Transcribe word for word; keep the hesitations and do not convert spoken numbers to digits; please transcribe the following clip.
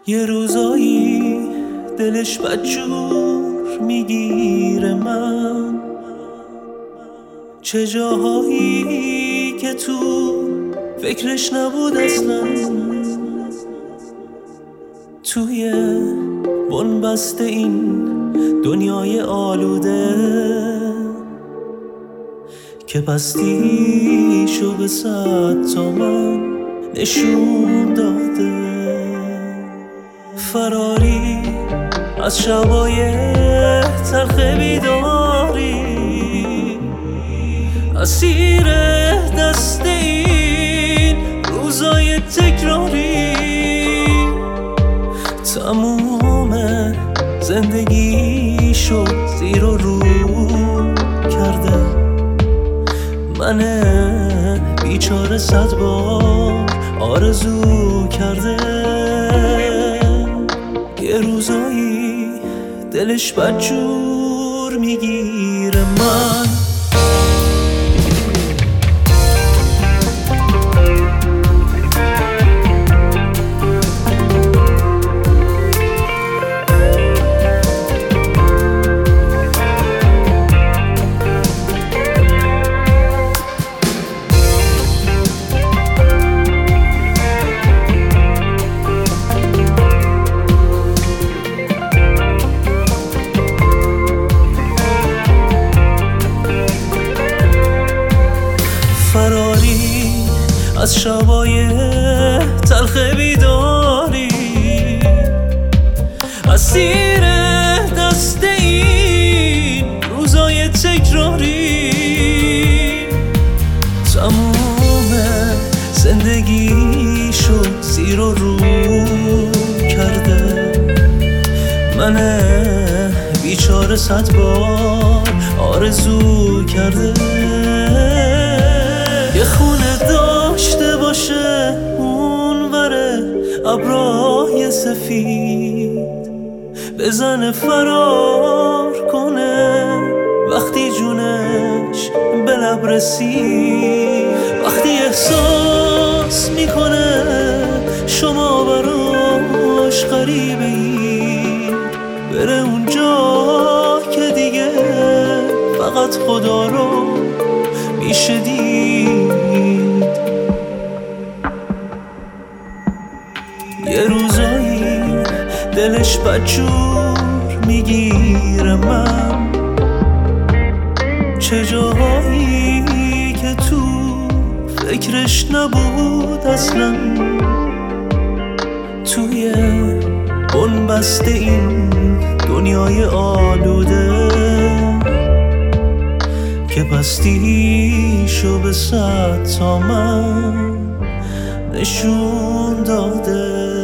یه روزایی دلش بدجور میگیره من، چه جاهایی که تو فکرش نبود اصلا. توی بنبست این دنیای آلوده که پستیشو به صد تا من نشون داده. فراری از شبای تلخ بیداری، اسیر دست این روزای تکراری. تموم زندگی شد زیر و رو کرده، من بیچاره صد بار آرزو کرده. یه روزایی دلش بدجور میگیره من. فراری از شبای تلخ بیداری، اسیر دست این روزای تکراری. تموم زندگی شد زیر و رو کرده، من بیچاره صد بار آرزو کرده. یه خونه داشته باشه اون وره ابرای سفید، بزنه فرار کنه وقتی جونش به لب رسید. وقتی احساس میکنه شما براش غریبه اید، بره اونجا که دیگه فقط خدا رو میشه دید. یه روزایی دلش بدجور میگیره من، چه جاهایی که تو فکرش نبود اصلا. توی بنبست این دنیای آلوده که پستیشو به صد تا من نشون داده.